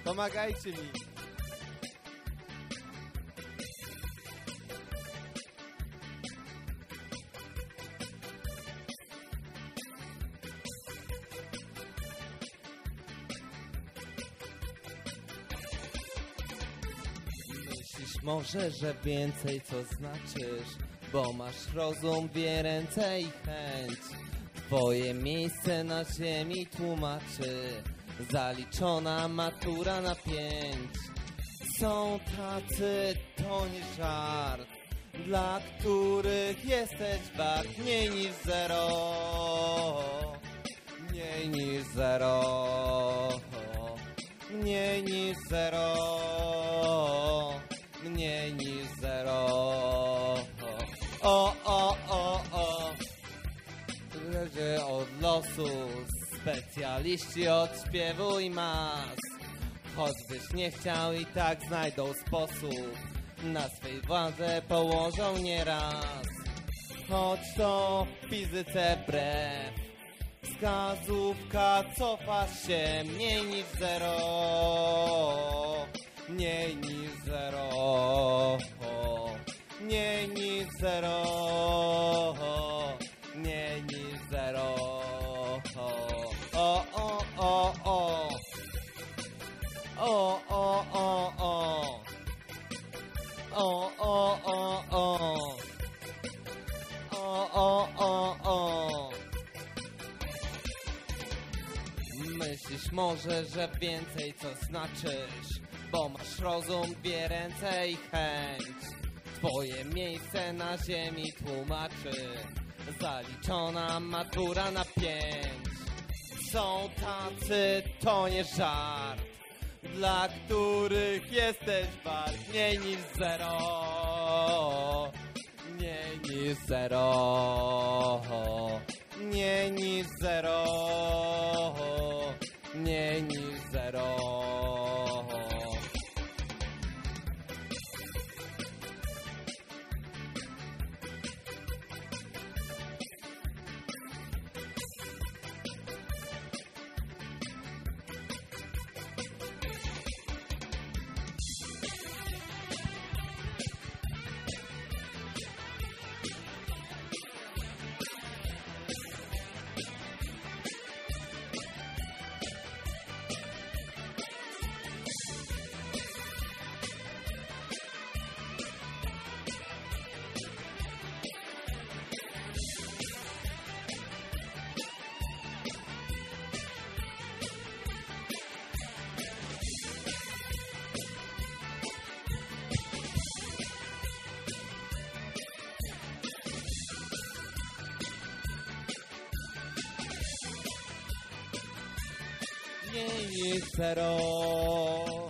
Pomagajcie mi. Myślisz może, że więcej co znaczysz, bo masz rozum, dwie ręce i chęć. Twoje miejsce na ziemi tłumaczy zaliczona matura na 5. Są tacy, to nie żart, dla których jesteś wart mniej niż 0. Mniej niż 0. Mniej niż 0. Mniej niż 0. O, o, o, o. Zależy od losu, specjaliści od śpiewu i mas. Choćbyś nie chciał, i tak znajdą sposób, na swej wadze położą nieraz. Choć to w fizyce wbrew, wskazówka cofa się mniej niż 0. Mniej niż 0. Mniej niż 0. Mniej niż 0. O, o, o, o. O, o, o, o. O, o, o, o. O, o, o, o. Myślisz może, że więcej co znaczysz, bo masz rozum, dwie ręce i chęć. Twoje miejsce na ziemi tłumaczy zaliczona matura na 5. Są tacy, to nie żart, dla których jesteś wart mniej niż 0. Mniej niż 0. Mniej niż 0. Mniej niż 0. Mniej niż 0.